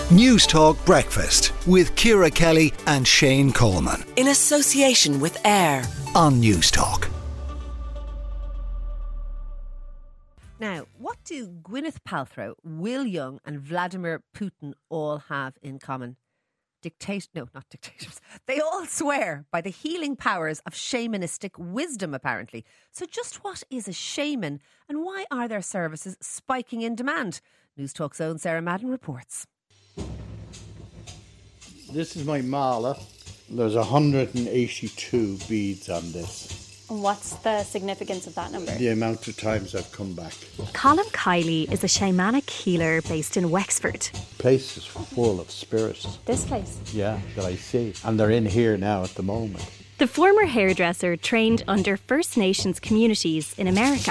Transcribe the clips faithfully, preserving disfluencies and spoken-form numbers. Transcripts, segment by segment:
News Talk Breakfast with Ciara Kelly and Shane Coleman. In association with AIR on News Talk. Now, what do Gwyneth Paltrow, Will Young and Vladimir Putin all have in common? Dictat- no, not dictators. They all swear by the healing powers of shamanistic wisdom, apparently. So just what is a shaman and why are their services spiking in demand? News Talk's own Sarah Madden reports. This is my mala. There's one hundred eighty-two beads on this. And what's the significance of that number? The amount of times I've come back. Colm Kiley is a shamanic healer based in Wexford. The place is full of spirits. This place? Yeah, that I see. And they're in here now at the moment. The former hairdresser trained under First Nations communities in America.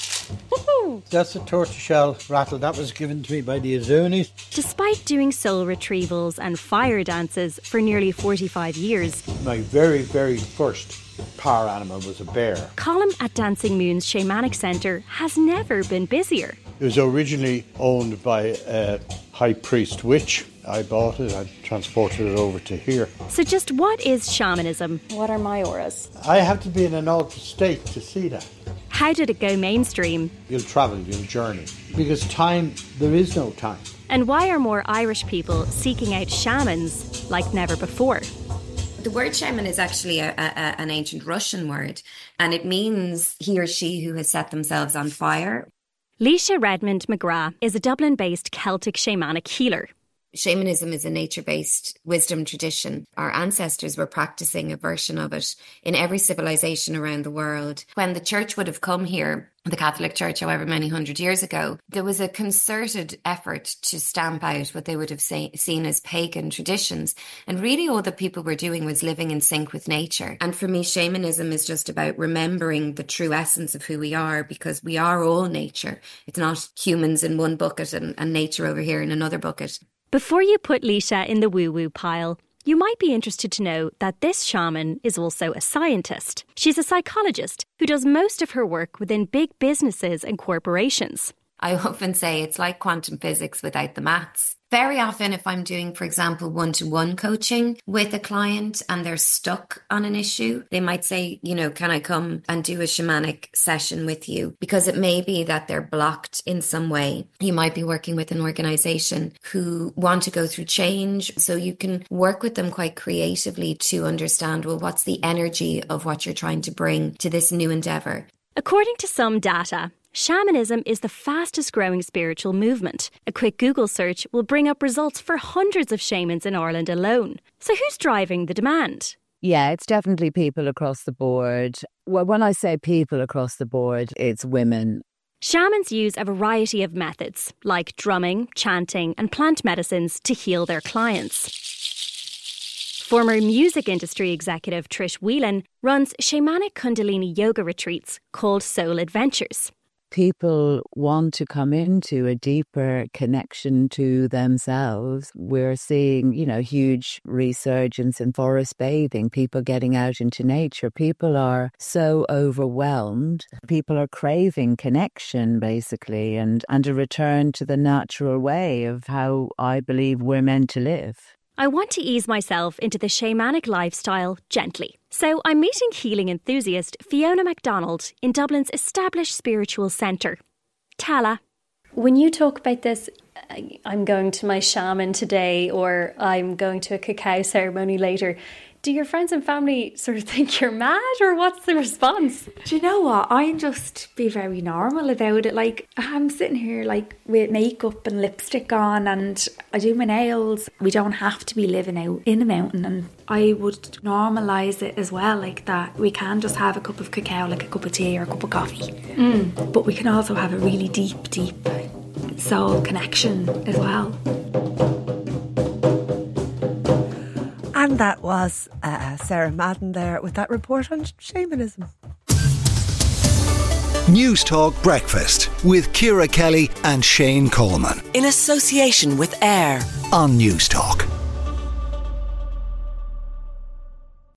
Woohoo! That's a tortoiseshell rattle that was given to me by the Azunis. Despite doing soul retrievals and fire dances for nearly forty-five years, my very, very first power animal was a bear. Colm at Dancing Moon's Shamanic Centre has never been busier. It was originally owned by a high priest witch. I bought it and transported it over to here. So just what is shamanism? What are my auras? I have to be in an altered state to see that. How did it go mainstream? You'll travel, you'll journey. Because time, there is no time. And why are more Irish people seeking out shamans like never before? The word shaman is actually a, a, an ancient Russian word, and it means he or she who has set themselves on fire. Leisha Redmond McGrath is a Dublin-based Celtic shamanic healer. Shamanism is a nature-based wisdom tradition. Our ancestors were practicing a version of it in every civilization around the world. When the church would have come here, the Catholic Church, however many hundred years ago, there was a concerted effort to stamp out what they would have say, seen as pagan traditions. And really all that people were doing was living in sync with nature. And for me, shamanism is just about remembering the true essence of who we are, because we are all nature. It's not humans in one bucket and, and nature over here in another bucket. Before you put Leisha in the woo-woo pile, you might be interested to know that this shaman is also a scientist. She's a psychologist who does most of her work within big businesses and corporations. I often say it's like quantum physics without the maths. Very often if I'm doing, for example, one-to-one coaching with a client and they're stuck on an issue, they might say, you know, can I come and do a shamanic session with you? Because it may be that they're blocked in some way. You might be working with an organization who want to go through change. So you can work with them quite creatively to understand, well, what's the energy of what you're trying to bring to this new endeavor? According to some data, shamanism is the fastest growing spiritual movement. A quick Google search will bring up results for hundreds of shamans in Ireland alone. So who's driving the demand? Yeah, it's definitely people across the board. Well, when I say people across the board, it's women. Shamans use a variety of methods, like drumming, chanting and plant medicines to heal their clients. Former music industry executive Trish Whelan runs shamanic Kundalini yoga retreats called Soul Adventures. People want to come into a deeper connection to themselves. We're seeing, you know, huge resurgence in forest bathing, people getting out into nature. People are so overwhelmed. People are craving connection, basically, and, and a return to the natural way of how I believe we're meant to live. I want to ease myself into the shamanic lifestyle gently. So I'm meeting healing enthusiast Fiona MacDonald in Dublin's established spiritual centre, Tala. When you talk about this, I'm going to my shaman today or I'm going to a cacao ceremony later, do your friends and family sort of think you're mad, or what's the response? Do you know what? I just be very normal about it. Like, I'm sitting here like with makeup and lipstick on and I do my nails. We don't have to be living out in a mountain, and I would normalise it as well, like that. We can just have a cup of cacao, like a cup of tea or a cup of coffee. Mm. But we can also have a really deep, deep soul connection as well. And that was uh, Sarah Madden there with that report on shamanism. News Talk Breakfast with Ciara Kelly and Shane Coleman. In association with AIR on News Talk.